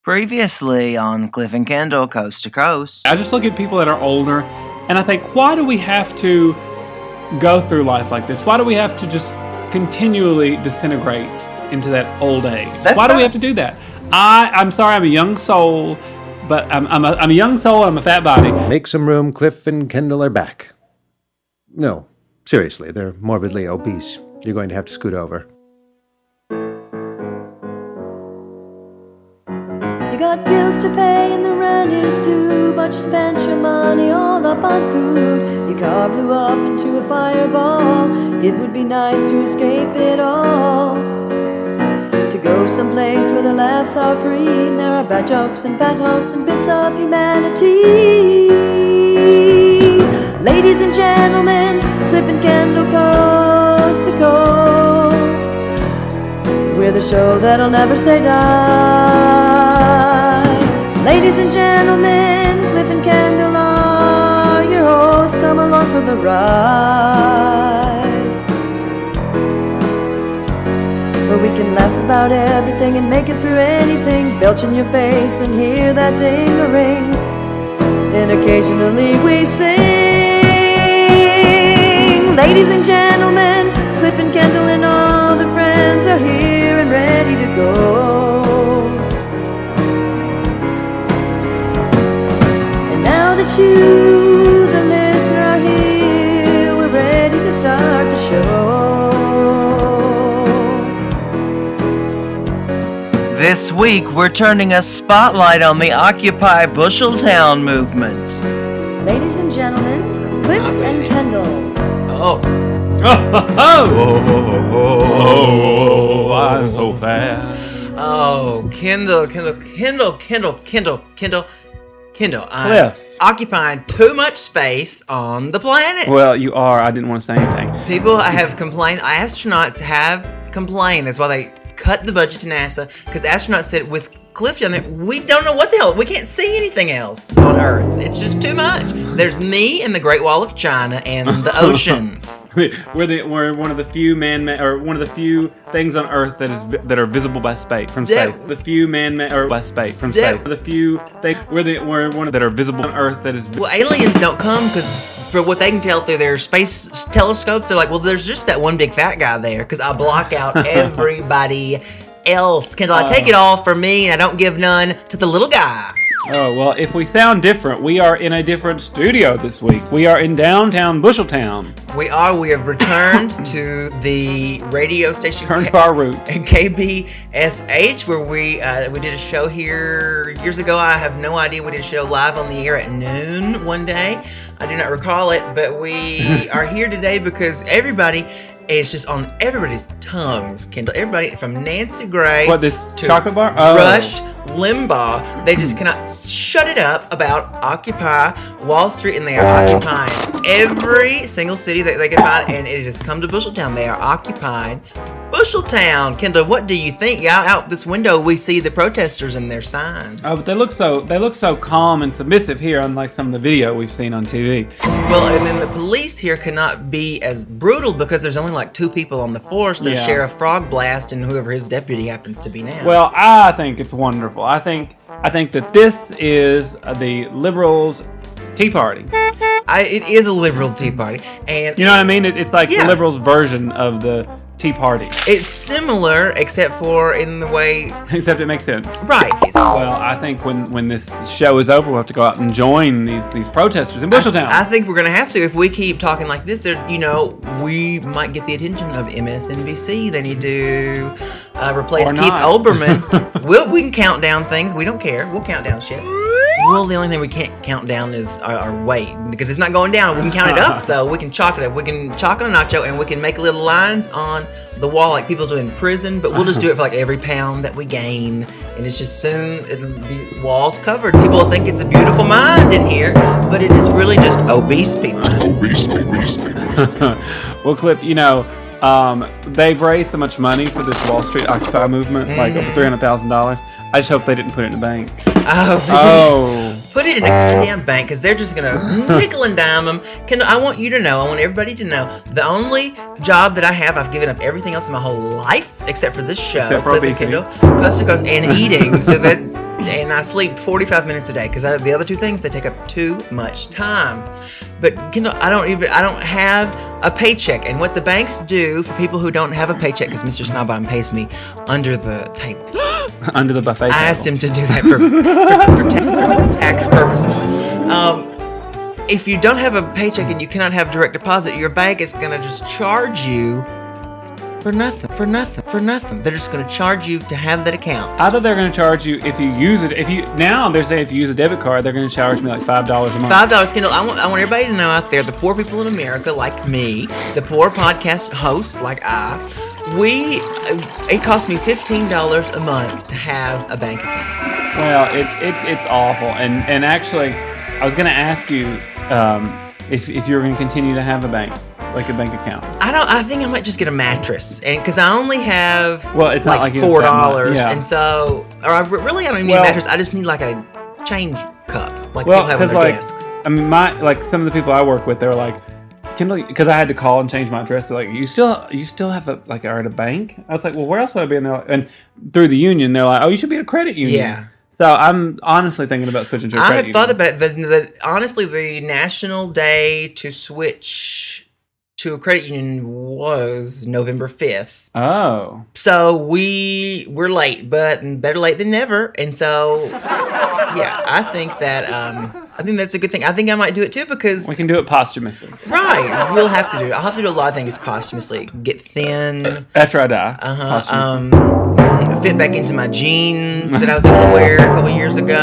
Previously on Cliff and Kendall, Coast to Coast. I just look at people that are older, and I think, why do we have to go through life like this? Why do we have to just continually disintegrate into that old age? Why do we have to do that? I'm sorry, I'm a young soul, but I'm a young soul and I'm a fat body. Make some room, Cliff and Kendall are back. No, seriously, they're morbidly obese. You're going to have to scoot over. You got bills to pay and the rent is due, but you spent your money all up on food. Your car blew up into a fireball. It would be nice to escape it all, to go someplace where the laughs are free and there are bad jokes and fat hosts and bits of humanity. Ladies and gentlemen, Cliff and Kendall, Coast to Coast. We're the show that'll never say die. Ladies and gentlemen, Cliff and Kendall are your hosts. Come along for the ride, where we can laugh about everything and make it through anything. Belch in your face and hear that ding-a-ring, and occasionally we sing. Ladies and gentlemen, Cliff and Kendall and all the friends are here and ready to go. And now that you, the listener, are here, we're ready to start the show. This week, we're turning a spotlight on the Occupy Busheltown movement. Ladies and gentlemen, Cliff and Kendall. Oh. Oh, I'm so fast. Oh, Kendall. I'm Cliff. occupying too much space on the planet. Well, you are. I didn't want to say anything. People have complained. Astronauts have complained. That's why they cut the budget to NASA, because astronauts said with Cliff down there, we don't know what the hell. We can't see anything else on Earth. It's just too much. There's me and the Great Wall of China and the ocean. We're one of the few one of the few things on Earth that are visible by space from space. The few by space from space. The few things we're one of that are visible on Earth that is. Well, aliens don't come because for what they can tell through their space telescopes, they're like, well, there's just that one big fat guy there because I block out everybody else. Kendall, I take it all for me and I don't give none to the little guy. Oh, well, if we sound different, we are in a different studio this week. We are in downtown Busheltown. We have returned to the radio station. Turned to our roots. KBSH, where we did a show here years ago. I have no idea. We did a show live on the air at noon one day. I do not recall it, but we are here today because everybody... It's just on everybody's tongues, Kendall. Everybody from Nancy Grace to chocolate bar? Oh. Rush Limbaugh. They just cannot shut it up about Occupy Wall Street, and they are occupying every single city that they can find, and it has come to Busheltown. They are occupying Busheltown. Kendall, what do you think? Out this window, we see the protesters and their signs. Oh, but they look so calm and submissive here, unlike some of the video we've seen on TV. Well, and then the police here cannot be as brutal because there's only like 2 people on the force. There's Sheriff Frog Blast and whoever his deputy happens to be now. Well, I think it's wonderful. I think that this is the liberals' Tea Party. It is a liberal Tea Party, and you know what I mean. It's like the liberals' version of the Tea Party. It's similar, except for in the way. Except it makes sense. Right. Well, I think when this show is over, we'll have to go out and join these protesters in Busheltown. I think we're gonna have to if we keep talking like this. We might get the attention of MSNBC. They need to replace Keith Olbermann. We can count down things. We don't care. We'll count down shit. Well, the only thing we can't count down is our weight, because it's not going down. We can count it up, though. We can chalk it up. We can chalk on a nacho, and we can make little lines on the wall like people do in prison, but we'll just do it for like every pound that we gain, and it's just soon it'll be walls covered. People will think it's a beautiful mind in here, but it is really just obese people. Obese people. Well, Cliff, they've raised so much money for this Wall Street Occupy movement, like over $300,000. I just hope they didn't put it in the bank. Put it in a goddamn bank, because they're just going to nickel and dime them. Kendall, I want everybody to know, the only job that I have, I've given up everything else in my whole life, except for this show. Except for obesity. Kendall, Coast to Coast, and eating. So that and I sleep 45 minutes a day because the other two things, they take up too much time. But Kendall, I don't have a paycheck, and what the banks do for people who don't have a paycheck, because Mr. Snodbottom pays me under the table. Under the buffet table. I asked him to do that for tax purposes. If you don't have a paycheck and you cannot have direct deposit, your bank is going to just charge you for nothing. They're just going to charge you to have that account. I thought they're going to charge you if you use it. Now they're saying if you use a debit card, they're going to charge me like $5 a month. $5, Kendall. I want everybody to know out there, the poor people in America like me, the poor podcast hosts like it costs me $15 a month to have a bank account. Well, it's awful. And actually, I was going to ask you if you're going to continue to have a bank account. I think I might just get a mattress, and because I only have it's not like $4, yeah. and so I don't need a mattress. I just need like a change cup, like people have on their desks. I mean, some of the people I work with, they're like, Kendall, because I had to call and change my address. They're like, you still have are at a bank? I was like, well, where else would I be? And through the union, they're like, oh, you should be at a credit union. Yeah. So I'm honestly thinking about switching to a credit union. I have thought about it. Honestly, the national day to switch to a credit union was November 5th. Oh. So we're late, but better late than never. And so, yeah, I think that's a good thing. I think I might do it too because we can do it posthumously. Right. I'll have to do a lot of things posthumously. Get thin. After I die. Fit back into my jeans that I was able to wear a couple years ago.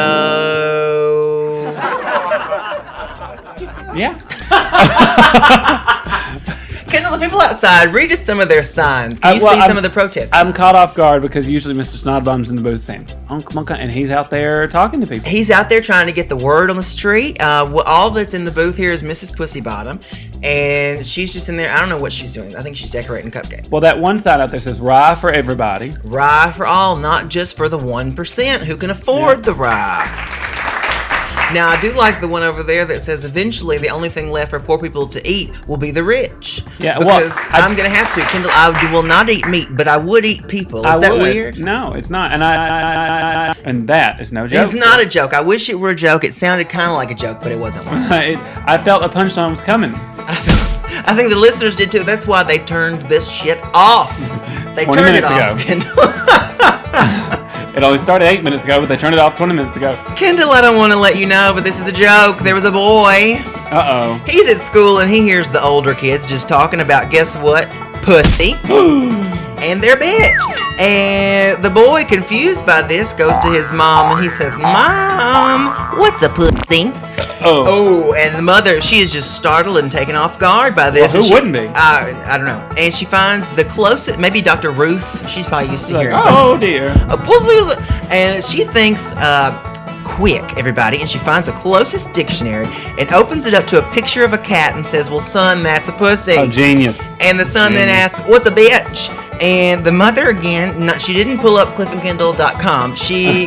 Yeah. Kendall, the people outside, read us some of their signs. Can you see some of the protests? I'm caught off guard because usually Mr. Snodbottom's in the booth saying, oh, come on, and he's out there talking to people. He's out there trying to get the word on the street. All that's in the booth here is Mrs. Pussybottom, and she's just in there. I don't know what she's doing. I think she's decorating cupcakes. Well, that one sign out there says rye for everybody. Rye for all, not just for the 1% who can afford the rye. Now, I do like the one over there that says eventually the only thing left for poor people to eat will be the rich. Yeah, because I'm going to have to. Kendall, I will not eat meat, but I would eat people. Is that weird? No, it's not. And that is no joke. It's not a joke. I wish it were a joke. It sounded kind of like a joke, but it wasn't one. I felt a punchline was coming. I think the listeners did too. That's why they turned this shit off. They turned it off, Kendall. It only started 8 minutes ago, but they turned it off 20 minutes ago. Kendall, I don't want to let you know, but this is a joke. There was a boy. Uh-oh. He's at school, and he hears the older kids just talking about, guess what? Pussy. And their bitch. And the boy, confused by this, goes to his mom, and he says, Mom, what's a pussy? Oh, and the mother, she is just startled and taken off guard by this. Well, who wouldn't be? I don't know. And she finds the closest, maybe Dr. Ruth. She's probably used to hearing oh, dear. A pussy. And she thinks, quick, everybody. And she finds the closest dictionary and opens it up to a picture of a cat and says, well, son, that's a pussy. Oh, genius. And the son then asks, what's a bitch? And the mother, again, she didn't pull up cliffandkendall.com. She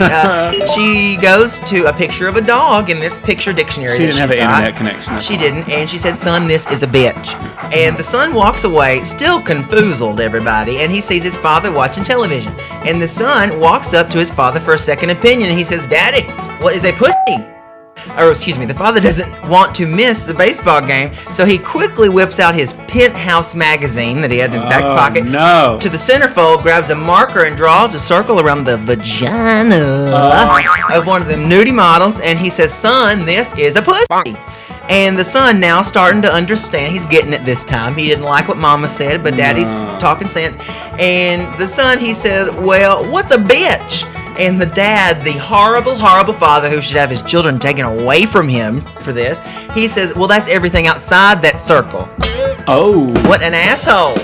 goes to a picture of a dog in this picture dictionary. She didn't have an internet connection. She didn't. And she said, son, this is a bitch. And the son walks away, still confoozled, everybody. And he sees his father watching television. And the son walks up to his father for a second opinion. And he says, Daddy, what is a pussy? Or, excuse me, the father doesn't want to miss the baseball game, so he quickly whips out his Penthouse magazine that he had in his back pocket to the centerfold, grabs a marker, and draws a circle around the vagina of one of them nudie models, and he says, son, this is a pussy. And the son now starting to understand. He's getting it this time. He didn't like what Mama said, but Daddy's talking sense. And the son, he says, well, what's a bitch? And the dad, the horrible, horrible father who should have his children taken away from him for this, he says, well, that's everything outside that circle. Oh. What an asshole.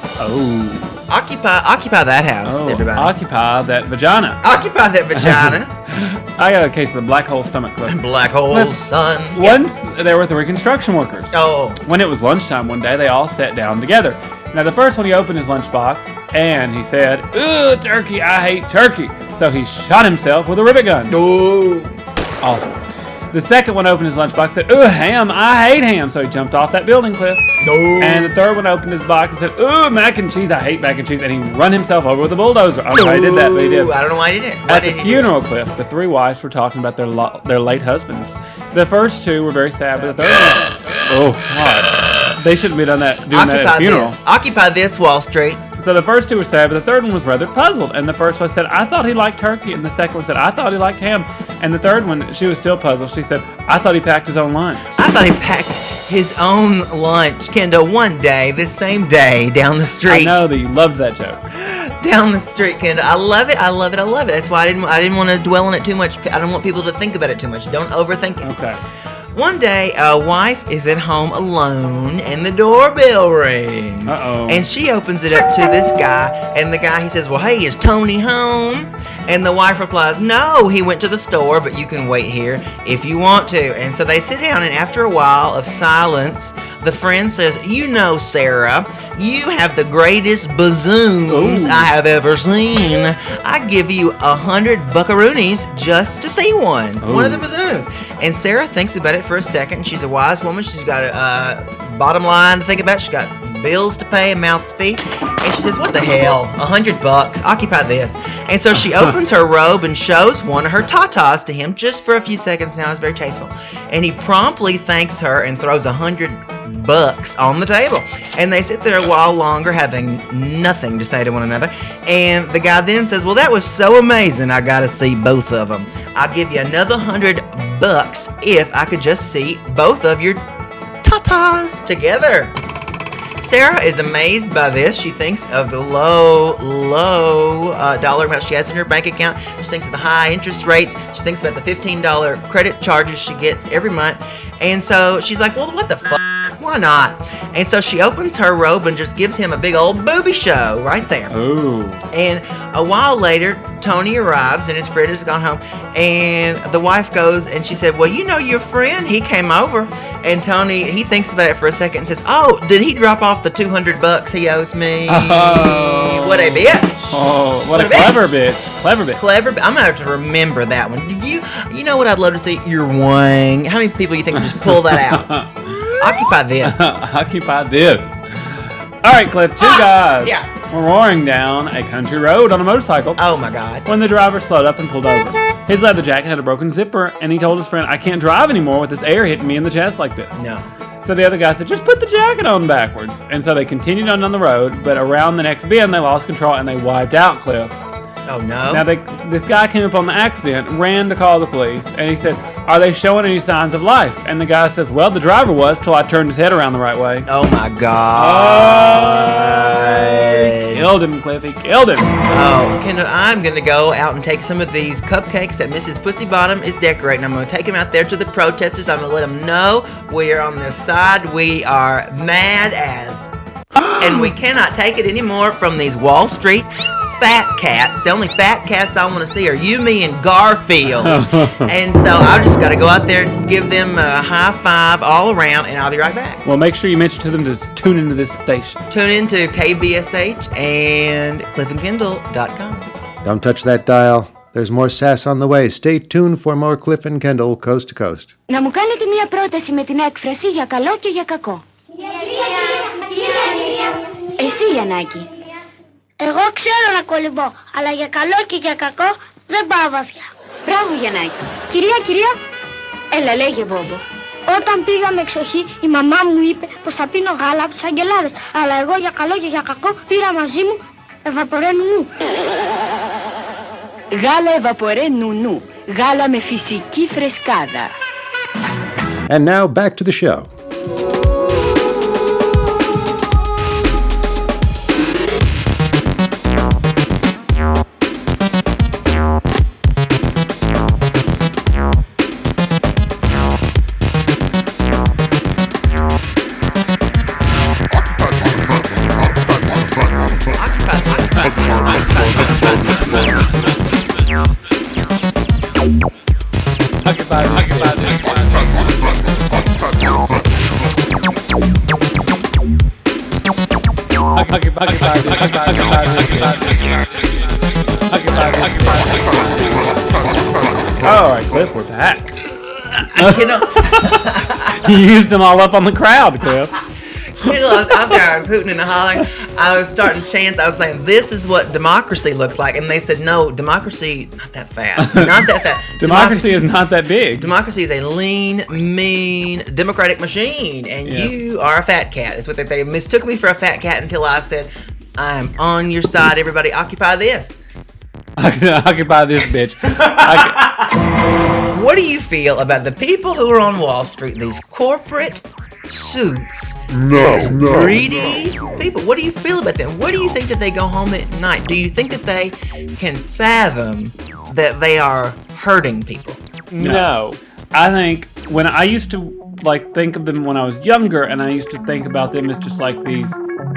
Oh. Occupy that house, everybody. Occupy that vagina. Occupy that vagina. I got a case of the black hole stomach club. Black hole, son. Once they were with the reconstruction workers. Oh. When it was lunchtime one day, they all sat down together. Now, the first one, he opened his lunchbox, and he said, "Ugh, turkey, I hate turkey." So he shot himself with a rivet gun. Oh. Awful. The second one opened his lunchbox and said, "Ooh, ham! I hate ham!" So he jumped off that building, Cliff. No. And the third one opened his box and said, "Ooh, mac and cheese! I hate mac and cheese!" And he run himself over with a bulldozer. I don't know why he did that, but he did. I don't know why he did it. At the funeral, Cliff, the three wives were talking about their late husbands. The first two were very sad, but the third one, oh God, they shouldn't be doing that at a funeral. Occupy this, Wall Street. So the first two were sad, but the third one was rather puzzled. And the first one said, "I thought he liked turkey," and the second one said, "I thought he liked ham." And the third one, she was still puzzled. She said, "I thought he packed his own lunch." I thought he packed his own lunch, Kendall, one day, this same day, down the street. I know that you loved that joke. Down the street, Kendall. I love it. I love it. I love it. That's why I didn't want to dwell on it too much. I don't want people to think about it too much. Don't overthink it. Okay. One day, a wife is at home alone, and the doorbell rings. Uh-oh. And she opens it up to this guy, and the guy, he says, "Well, hey, is Tony home?" And the wife replies, "No, he went to the store, but you can wait here if you want to." And so they sit down, and after a while of silence, the friend says, "You know, Sarah, you have the greatest bazooms I have ever seen. I give you 100 buckaroonies just to see one. Ooh. One of the bazooms." And Sarah thinks about it for a second. She's a wise woman. She's got a bottom line to think about. She's got bills to pay and mouths to feed. And she says, "What the hell? $100? Occupy this." And so she opens her robe and shows one of her tatas to him just for a few seconds. Now it's very tasteful. And he promptly thanks her and throws $100 on the table. And they sit there a while longer, having nothing to say to one another. And the guy then says, "Well, that was so amazing. I got to see both of them. I'll give you another $100 if I could just see both of your tatas together." Sarah is amazed by this. She thinks of the low dollar amount she has in her bank account. She thinks of the high interest rates. She thinks about the $15 credit charges she gets every month. And so she's like, "Well, what the fuck? Why not?" And so she opens her robe and just gives him a big old booby show right there. Ooh. And a while later, Tony arrives and his friend has gone home. And the wife goes and she said, "Well, you know your friend, he came over." And Tony, he thinks about it for a second and says, "Oh, did he drop off the $200 he owes me?" Oh. What a bitch. Oh, what a clever bitch. Clever bitch. Clever. I'm going to have to remember that one. You know what I'd love to see? Your wang. How many people you think would just pull that out? Occupy this. Occupy this. All right, Cliff, two guys were roaring down a country road on a motorcycle. Oh, my God. When the driver slowed up and pulled over. His leather jacket had a broken zipper, and he told his friend, "I can't drive anymore with this air hitting me in the chest like this." No. So the other guy said, "Just put the jacket on backwards." And so they continued on the road, but around the next bend, they lost control and they wiped out Cliff. Oh, no. Now, this guy came up on the accident, ran to call the police, and he said, "Are they showing any signs of life?" And the guy says, "Well, the driver was till I turned his head around the right way." Oh, my God. Killed him, Cliff. He killed him. Oh, Kendall, I'm going to go out and take some of these cupcakes that Mrs. Pussy Bottom is decorating. I'm going to take them out there to the protesters. I'm going to let them know we are on their side. We are mad as and we cannot take it anymore from these Wall Street fat cats. The only fat cats I want to see are you, me, and Garfield. And so I've just got to go out there and give them a high five all around, and I'll be right back. Well, make sure you mention to them to tune into this station. Tune into KBSH and cliffandkendall.com. Don't touch that dial. There's more sass on the way. Stay tuned for more Cliff and Kendall Coast to Coast. Να μου κάνετε μία πρόταση με την έκφραση για καλό και για κακό. Εσύ, Γιαννάκη. Εγώ ξέρω να κολυμπώ, αλλά για καλό και για κακό δεν πάω βαθιά. Μπράβο, Γιαννάκη. Κυρία. Έλα, λέγε, Μπόμπο. Όταν πήγαμε εξοχή, η μαμά μου είπε πως θα πίνω γάλα από τους αγγελάδες. Αλλά εγώ για καλό και για κακό πήρα μαζί μου ευαπορέ νουνού. Γάλα ευαπορέ νουνού. Γάλα με φυσική φρεσκάδα. And now back to the show. All right, Cliff, we're back. You used them all up on the crowd, Cliff. After I was hooting and hollering, I was starting chants. I was saying, "This is what democracy looks like," and they said, "No, democracy not that fat, not that fat. Democracy is not that big. Democracy is a lean, mean, democratic machine, and you are a fat cat." Is what they mistook me for a fat cat until I said, "I'm on your side. Everybody, occupy this." Occupy this bitch. What do you feel about the people who are on Wall Street? These corporate suits, greedy people. What do you feel about them? What do you think that they go home at night? Do you think that they can fathom that they are hurting people? No. I think when I used to think of them when I was younger, and I used to think about them as just like this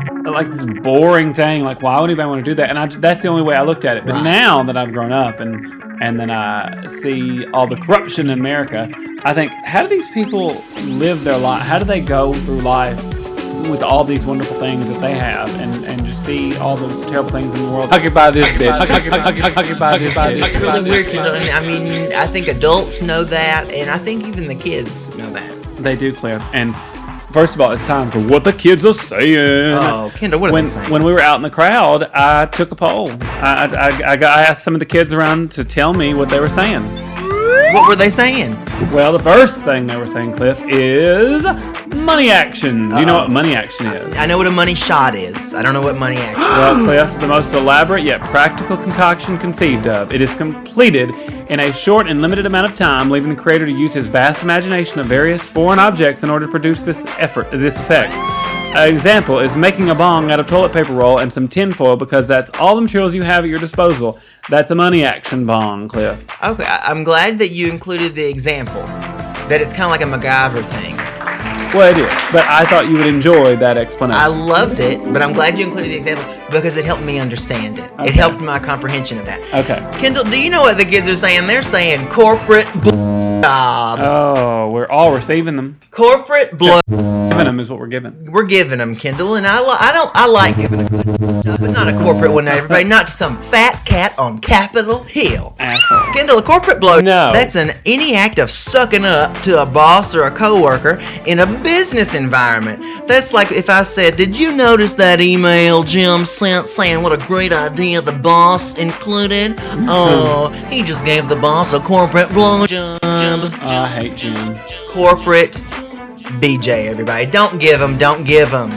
boring thing. Like, why would anybody want to do that? And that's the only way I looked at it. But now that I've grown up and then I see all the corruption in America, I think, how do these people live their life? How do they go through life with all these wonderful things that they have and just see all the terrible things in the world? Occupy this bitch. Occupy this bitch. It's really weird. I mean, I think adults know that, and I think even the kids know that. They do, Cliff. And first of all, it's time for what the kids are saying. Oh, Kendall, what are they saying? When we were out in the crowd, I took a poll. I asked some of the kids around to tell me what they were saying. What were they saying? Well, the first thing they were saying, Cliff, is money action. Do you know what money action is? I know what a money shot is. I don't know what money action is. Well, Cliff, the most elaborate yet practical concoction conceived of. It is completed in a short and limited amount of time, leaving the creator to use his vast imagination of various foreign objects in order to produce this effect. An example is making a bong out of toilet paper roll and some tin foil, because that's all the materials you have at your disposal. That's a money action bong, Cliff. Okay, I'm glad that you included the example, that it's kind of like a MacGyver thing. Well, it is, but I thought you would enjoy that explanation. I loved it, but I'm glad you included the example because it helped me understand it. Okay. It helped my comprehension of that. Okay. Kendall, do you know what the kids are saying? They're saying corporate job. Oh, we're all receiving them. Corporate blow. Giving them is what we're giving. We're giving them, Kendall, and I like giving a good job, but not a corporate one, everybody. Not to some fat cat on Capitol Hill. Asshole. Kendall, a corporate blow. No. That's any act of sucking up to a boss or a coworker in a business environment. That's like if I said, "Did you notice that email Jim sent saying what a great idea the boss included? Oh, he just gave the boss a corporate blow job." I hate Jim. Corporate BJ, everybody. Don't give them. Don't give them.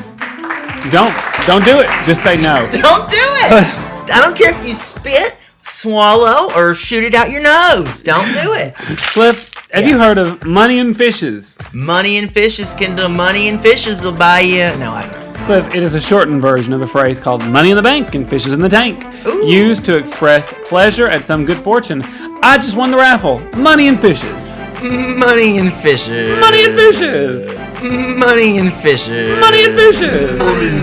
Don't do it. Just say no. Don't do it. I don't care if you spit, swallow, or shoot it out your nose. Don't do it. Cliff, have you heard of Money and Fishes? Money and Fishes, Kendall. Money and Fishes will buy you. No, I don't know. Cliff, it is a shortened version of a phrase called money in the bank and fishes in the tank, used to express pleasure at some good fortune. I just won the raffle. Money and Fishes. Money and Fishes. Money and Fishes. Money and Fishes. Money and Fishes.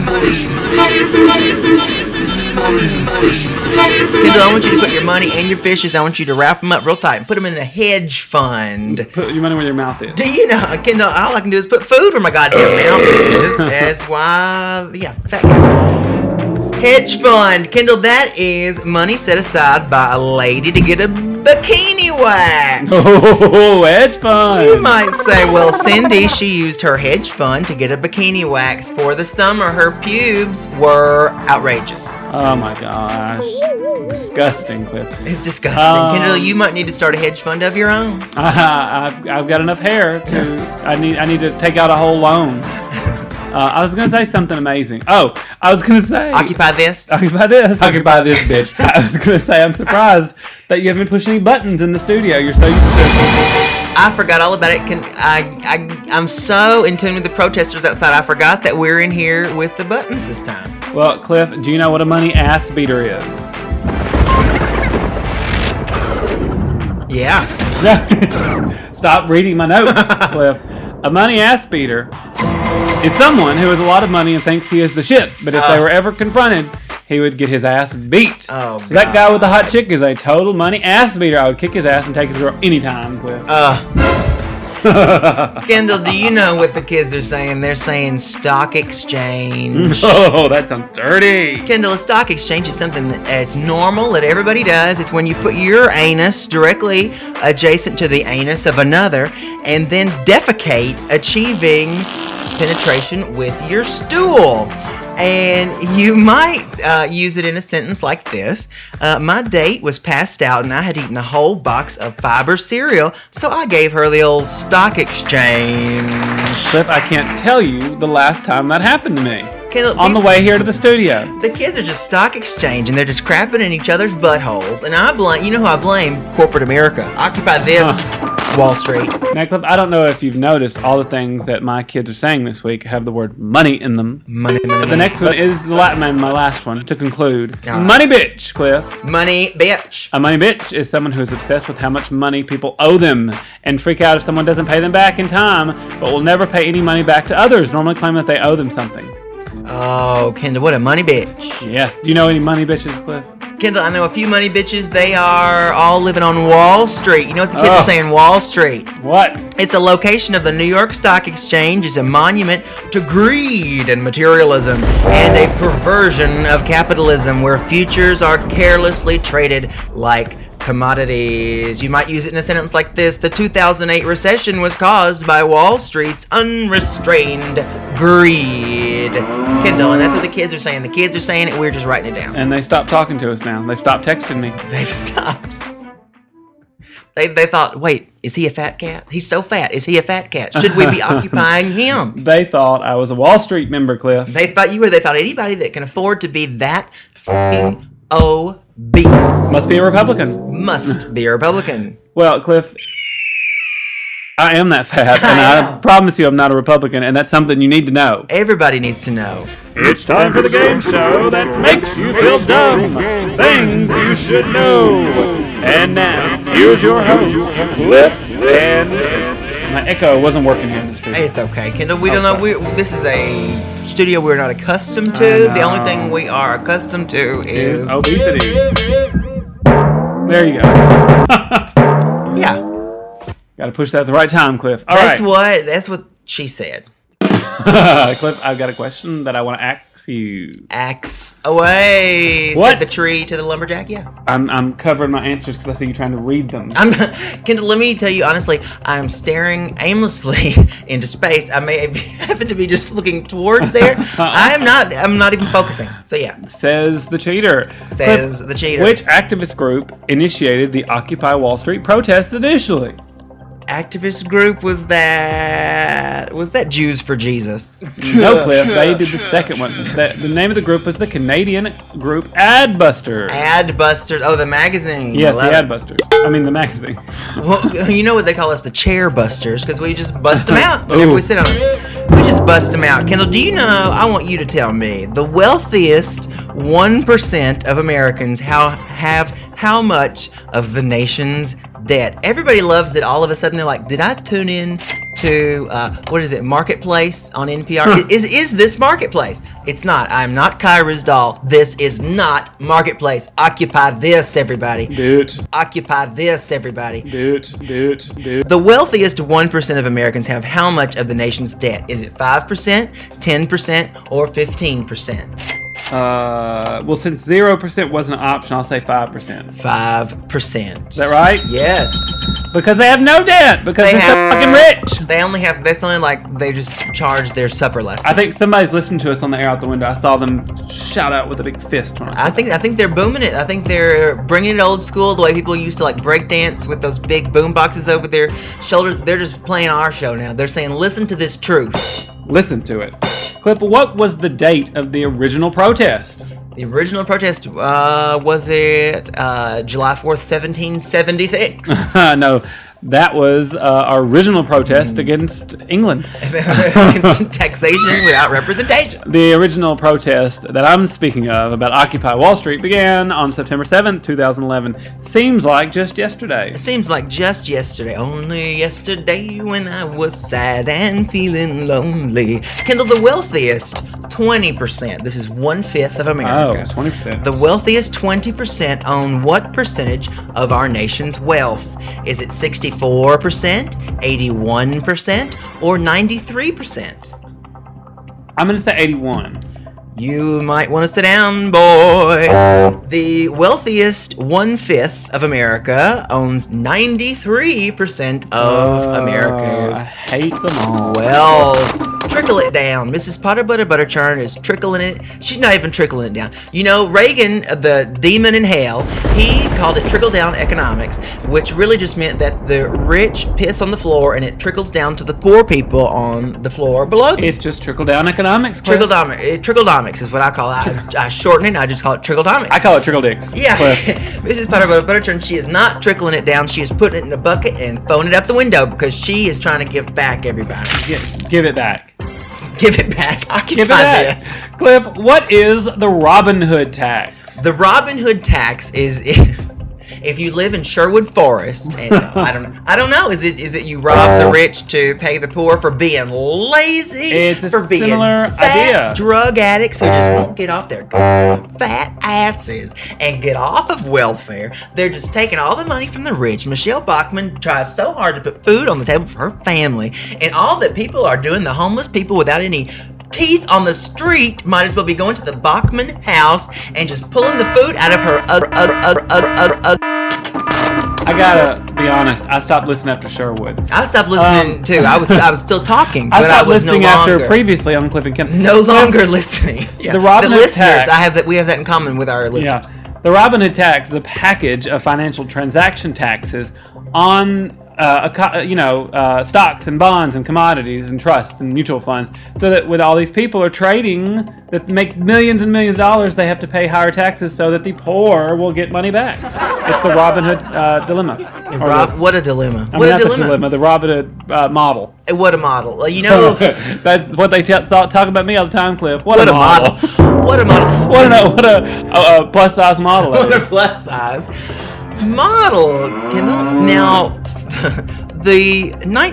Kendall, I want you to put your money and your fishes, I want you to wrap them up real tight and put them in a hedge fund. Put your money where your mouth is. Do you know, Kendall, all I can do is put food where my goddamn mouth is. That's why, that hedge fund. Kendall, that is money set aside by a lady to get a bikini wax. Oh, hedge fund. You might say, well, Cindy, she used her hedge fund to get a bikini wax for the summer. Her pubes were outrageous. Oh my gosh. Disgusting, Cliff. It's disgusting. Kendall, you might need to start a hedge fund of your own. I've got enough hair to. I need to take out a whole loan. I was gonna say something amazing. Oh, I was gonna say occupy this. Occupy this. Occupy this, bitch. I was gonna say I'm surprised that you haven't pushed any buttons in the studio. You're so used to it. I forgot all about it. I'm so in tune with the protesters outside. I forgot that we're in here with the buttons this time. Well, Cliff, do you know what a money ass beater is? Yeah. Stop reading my notes, Cliff. A money ass beater is someone who has a lot of money and thinks he is the shit, but if they were ever confronted, he would get his ass beat. Oh, so that guy with the hot chick is a total money ass beater. I would kick his ass and take his girl anytime, Cliff. Kendall, do you know what the kids are saying? They're saying stock exchange. Oh, that sounds dirty. Kendall, a stock exchange is something it's normal that everybody does. It's when you put your anus directly adjacent to the anus of another and then defecate, achieving penetration with your stool. And you might use it in a sentence like this. My date was passed out and I had eaten a whole box of Fiber cereal, so I gave her the old stock exchange. Cliff, I can't tell you the last time that happened to me. Kendall, on the way here to the studio. The kids are just stock exchange and they're just crapping in each other's buttholes. And I blame, you know who I blame? Corporate America. Occupy this, Wall Street. Now, Cliff, I don't know if you've noticed all the things that my kids are saying this week have the word money in them. Money. But the next one is my last one to conclude. Right. Money bitch, Cliff. Money bitch. A money bitch is someone who is obsessed with how much money people owe them and freak out if someone doesn't pay them back in time, but will never pay any money back to others, normally claim that they owe them something. Oh, Kendall, what a money bitch. Yes. Do you know any money bitches, Cliff? Kendall, I know a few money bitches. They are all living on Wall Street. You know what the kids are saying? Wall Street. What? It's a location of the New York Stock Exchange. It's a monument to greed and materialism and a perversion of capitalism where futures are carelessly traded like commodities. You might use it in a sentence like this. The 2008 recession was caused by Wall Street's unrestrained greed. Kendall, and that's what the kids are saying. The kids are saying it. We're just writing it down. And they stopped talking to us now. They've stopped texting me. They've stopped. They thought, wait, is he a fat cat? He's so fat. Is he a fat cat? Should we be occupying him? They thought I was a Wall Street member, Cliff. They thought you were. They thought anybody that can afford to be that f***ing obese must be a Republican. Must be a Republican. Well, Cliff, I am that fat, and I promise you I'm not a Republican, and that's something you need to know. Everybody needs to know. It's time for the game show that makes you feel dumb. Things you should know. And now, here's your host, Cliff, and my echo wasn't working here in the studio. It's okay, Kendall. We don't know. This is a studio we're not accustomed to. The only thing we are accustomed to is obesity. There you go. Yeah. Got to push that at the right time, Cliff. All right. That's what she said. Cliff, I've got a question that I want to ask you. Axe away. What? Said the tree to the lumberjack. Yeah. I'm covering my answers because I see you trying to read them. Kendall, let me tell you honestly, I'm staring aimlessly into space. I may happen to be just looking towards there. I'm not even focusing. So yeah. Says the cheater. Says Cliff, the cheater. Which activist group initiated the Occupy Wall Street protest initially? Activist group was that Jews for Jesus? No, Cliff. They did the second one. The name of the group was the Canadian group Adbusters. Adbusters. Oh, the magazine. Yes, the Adbusters. I mean the magazine. Well, you know what they call us, the chair busters, because we just bust them out whenever we sit on it. We just bust them out. Kendall, do you know? I want you to tell me the wealthiest 1% of Americans have how much of the nation's debt. Everybody loves that all of a sudden they're like, did I tune in to, what is it, Marketplace on NPR? Is this Marketplace? It's not. I'm not Kyra's doll. This is not Marketplace. Occupy this, everybody. Do it. Occupy this, everybody. Do it. The wealthiest 1% of Americans have how much of the nation's debt? Is it 5%, 10%, or 15%? Well, since 0% wasn't an option, I'll say 5%. 5%. Is that right? Yes. Because they have no debt. Because they're so fucking rich. They only have. That's only like they just charge their supper less. I think somebody's listening to us on the air out the window. I saw them shout out with a big fist. I think they're booming it. I think they're bringing it old school, the way people used to like break dance with those big boom boxes over their shoulders. They're just playing our show now. They're saying, "Listen to this truth." Listen to it. Cliff, what was the date of the original protest? The original protest, was it July 4th, 1776? No, that was our original protest against England. Against taxation without representation. The original protest that I'm speaking of about Occupy Wall Street began on September 7th, 2011. Seems like just yesterday. It seems like just yesterday. Only yesterday when I was sad and feeling lonely. Kendall, the wealthiest 20%. This is 1/5 of America. Oh, 20%. The wealthiest 20% own what percentage of our nation's wealth? Is it 64%, 81% or 93%? I'm going to say 81. You might want to sit down, boy. The wealthiest 1/5 of America owns 93% of America's. I hate them all. Well, trickle it down. Mrs. Potter Butterchurn is trickling it. She's not even trickling it down. You know, Reagan, the demon in hell, he called it trickle-down economics, which really just meant that the rich piss on the floor and it trickles down to the poor people on the floor below them. It's just trickle-down economics, Cliff. Trickle-donomics is what I call it. I shorten it and I just call it trickle-domics. I call it trickle dicks. Yeah. Mrs. Potter Butterchurn, she is not trickling it down. She is putting it in a bucket and throwing it out the window because she is trying to give back everybody. Give it back. Give it back. Give it back. Cliff, what is the Robin Hood tax? The Robin Hood tax is if you live in Sherwood Forest, and I don't know. Is it you rob the rich to pay the poor for being lazy? It's a for being similar fat idea. drug addicts who just won't get off their fat asses and get off of welfare. They're just taking all the money from the rich. Michelle Bachmann tries so hard to put food on the table for her family, and all that people are doing, the homeless people without any teeth on the street, might as well be going to the Bachmann house and just pulling the food out of her. I gotta be honest. I stopped listening after Sherwood. I stopped listening too. I was still talking, I but stopped I was listening no longer. after previously on Cliff and Kim. No longer listening. Yeah. The Robin Hood listeners, tax. we have that in common with our listeners. Yeah, the Robin Hood tax is a package of financial transaction taxes on stocks and bonds and commodities and trusts and mutual funds, so that when all these people are trading that make millions and millions of dollars, they have to pay higher taxes so that the poor will get money back. It's the Robin Hood dilemma. What a dilemma. What a dilemma. The Robin Hood model. What a model. That's what they talk about me all the time, Cliff. What a model. What a model. What a plus size model. What a plus size model. Now, the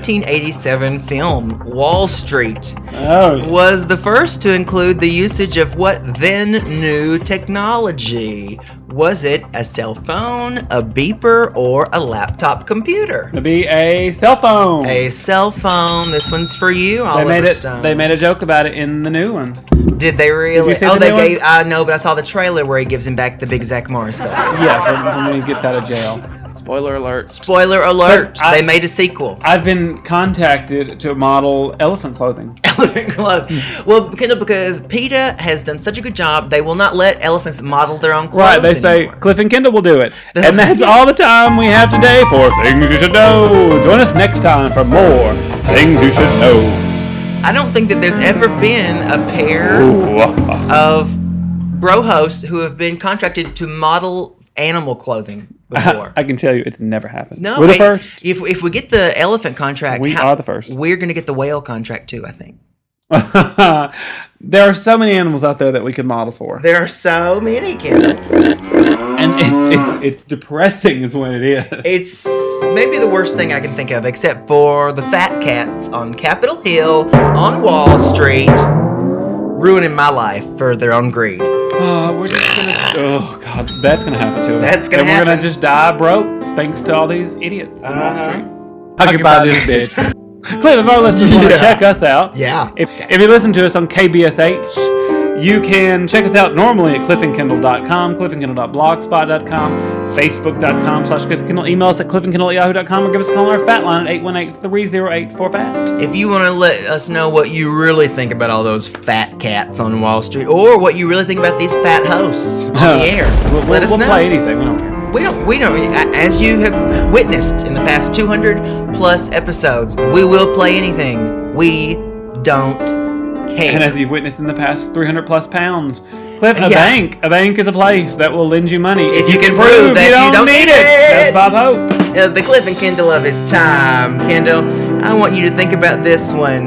1987 film Wall Street was the first to include the usage of what then new technology. Was it a cell phone, a beeper, or a laptop computer? It'd be a cell phone. A cell phone. This one's for you, Oliver Stone. They made a joke about it in the new one. Did they really? Did you see the new one? I know, but I saw the trailer where he gives him back the big Zach Morris cell phone. Yeah, from when he gets out of jail. Spoiler alert. Spoiler alert. They made a sequel. I've been contacted to model elephant clothing. Elephant clothes. Well, because PETA has done such a good job, they will not let elephants model their own clothes. Right, they say Cliff and Kendall will do it. And that's all the time we have today for Things You Should Know. Join us next time for more Things You Should Know. I don't think that there's ever been a pair of bro hosts who have been contracted to model animal clothing before. I can tell you it's never happened. No, we're the first. If we get the elephant contract, we are the first. We're going to get the whale contract too, I think. There are so many animals out there that we could model for. There are so many, Kendall. And it's depressing is what it is. It's maybe the worst thing I can think of, except for the fat cats on Capitol Hill, on Wall Street, ruining my life for their own greed. We're just gonna. Oh God, that's gonna happen to us. That's gonna happen. We're gonna just die broke thanks to all these idiots on Wall Street. I can buy this bitch. Cliff, if our listeners want to check us out, if you listen to us on KBSH, you can check us out normally at cliffandkendall.com, cliffandkendall.blogspot.com, facebook.com/cliffandkendall, email us at cliffandkendall@yahoo.com, or give us a call on our fat line at 818-308-4FAT. If you want to let us know what you really think about all those fat cats on Wall Street, or what you really think about these fat hosts on the air, let us know. We'll play anything. We don't care. We don't. As you have witnessed in the past 200 plus episodes, we will play anything. We don't care. And as you've witnessed in the past 300 plus pounds, Cliff, a bank is a place that will lend you money if you can prove that you don't need it. That's Bob Hope. The Cliff and Kendall of his time. Kendall, I want you to think about this one.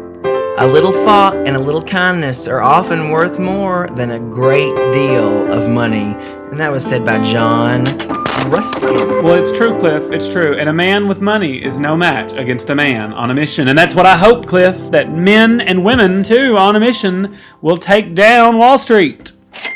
A little thought and a little kindness are often worth more than a great deal of money. And that was said by John Ruskin. Well, it's true, Cliff. It's true. And a man with money is no match against a man on a mission. And that's what I hope, Cliff, that men and women, too, on a mission will take down Wall Street.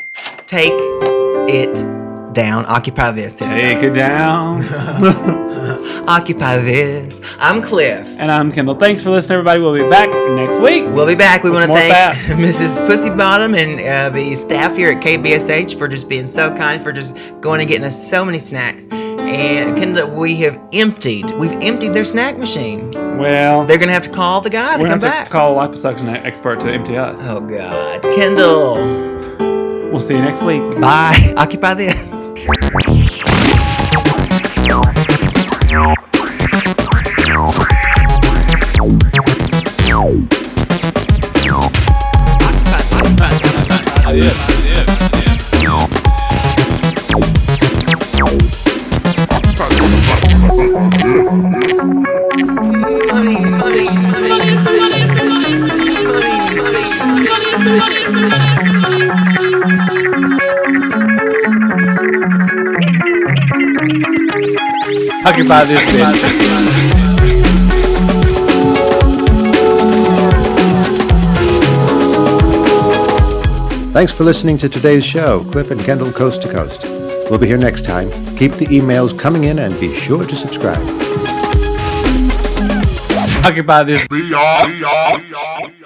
Take it down. Occupy this. Take it down. Occupy This. I'm Cliff. And I'm Kendall. Thanks for listening, everybody. We'll be back next week. We'll be back. We want to thank fat. Mrs. Pussybottom and the staff here at KBSH for just being so kind, for just going and getting us so many snacks. And Kendall, we've emptied their snack machine. Well, they're going to have to call the guy to come back. To call a liposuction expert to empty us. Oh, God. Kendall. We'll see you next week. Bye. Occupy This. Occupy This bitch. Thanks for listening to today's show, Cliff and Kendall Coast to Coast. We'll be here next time. Keep the emails coming in and be sure to subscribe. Occupy This.